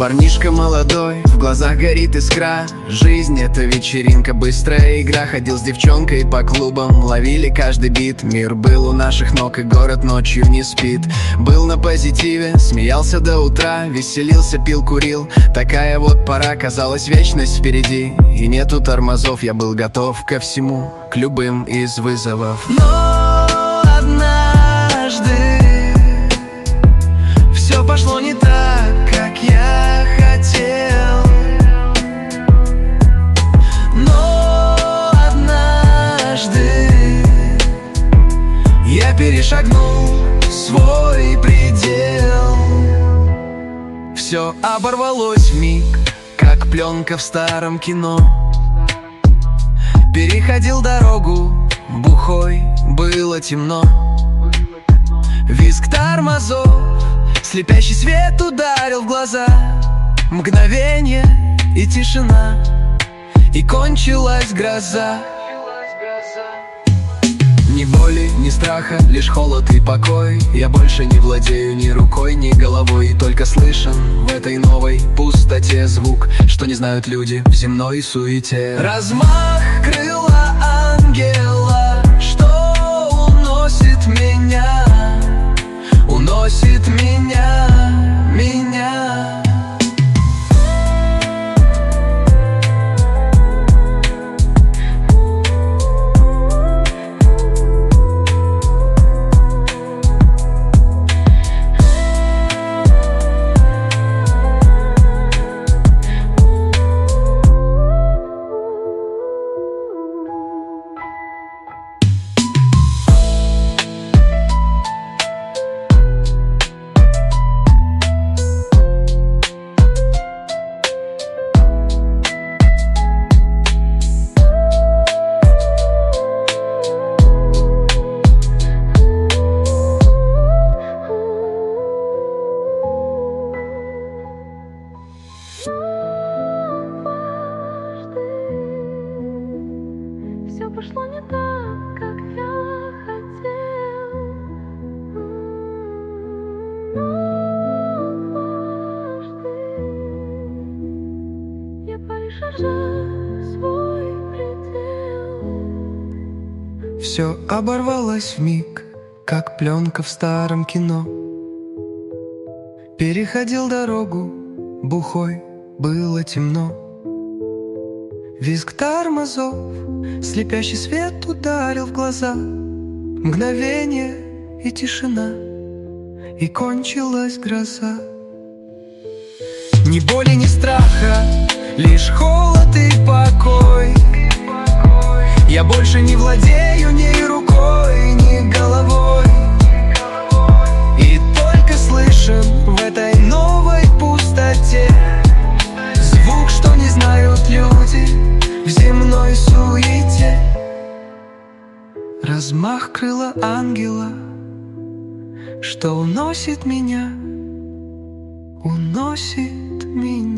Парнишка молодой, в глазах горит искра. Жизнь — это вечеринка, быстрая игра. Ходил с девчонкой по клубам, ловили каждый бит. Мир был у наших ног, и город ночью не спит. Был на позитиве, смеялся до утра. Веселился, пил, курил. Такая вот пора, казалась вечность впереди. И нету тормозов, я был готов ко всему, к любым из вызовов. Но однажды все пошло не так, как я хотел. Но однажды я перешагнул свой предел. Все оборвалось вмиг, как пленка в старом кино. Переходил дорогу, бухой, было темно. Визг тормозов, слепящий свет ударил в глаза. Мгновение и тишина, и кончилась гроза. Ни боли, ни страха, лишь холод и покой. Я больше не владею ни рукой, ни головой. И только слышен в этой новой пустоте звук, что не знают люди в земной суете. Размах крыла ангела, что уносит меня, уносит меня, меня. Все пошло не так, как я хотел. Но однажды я перешагнул свой предел. Все оборвалось вмиг, как пленка в старом кино. Переходил дорогу, бухой, было темно. Визг тормозов, слепящий свет ударил в глаза. Мгновение и тишина, и кончилась гроза. Ни боли, ни страха, лишь холод и покой. Я больше не владею ни рукой, ни головой. И только слышен в этой новой пустоте звук, что не знают люди в земной суете. Размах крыла ангела, что уносит меня, уносит меня.